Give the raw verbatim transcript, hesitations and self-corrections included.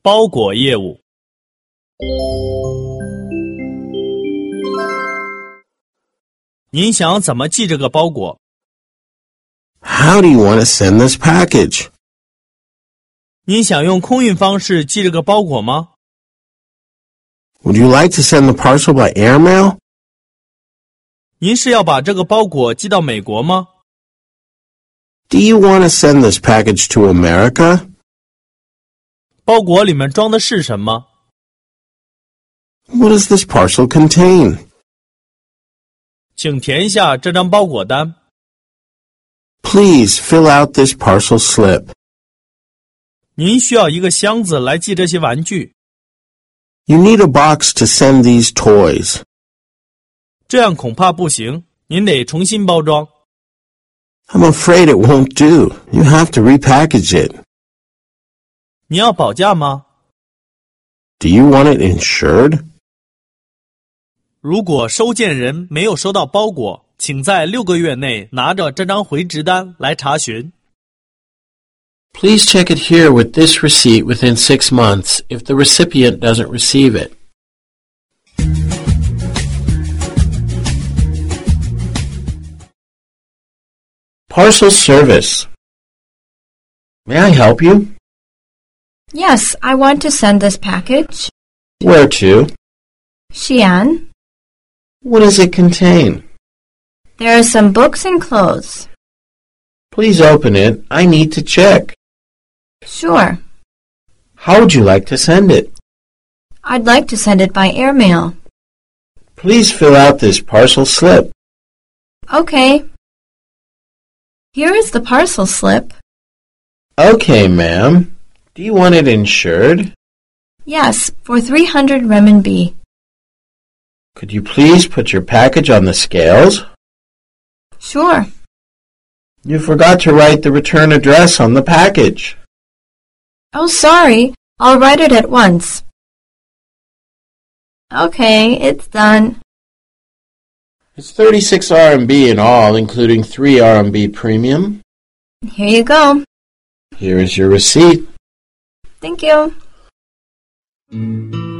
包裹业务。您想怎么寄这个包裹？ How do you want to send this package? 您想用空运方式寄这个包裹吗？ Would you like to send the parcel by airmail? 您是要把这个包裹寄到美国吗？ Do you want to send this package to America? 包裹里面装的是什么？ What does this parcel contain? 请填一下这张包裹单。 Please fill out this parcel slip. 您需要一个箱子来寄这些玩具。 You need a box to send these toys. 这样恐怕不行，您得重新包装。 I'm afraid it won't do. You have to repackage it. 你要保价吗？ Do you want it insured? 如果收件人没有收到包裹，请在六个月内拿着这张回执单来查询。 Please check it here with this receipt within six months if the recipient doesn't receive it. Parcel service. May I help you? Yes, I want to send this package. Where to? Xi'an. What does it contain? There are some books and clothes. Please open it. I need to check. Sure. How would you like to send it? I'd like to send it by airmail. Please fill out this parcel slip. Okay. Here is the parcel slip. Okay, ma'am. Do you want it insured? Yes, for three hundred renminbi. Could you please put your package on the scales? Sure. You forgot to write the return address on the package. Oh, sorry. I'll write it at once. Okay, it's done. It's thirty-six R M B in all, including three R M B premium. Here you go. Here is your receipt. Thank you.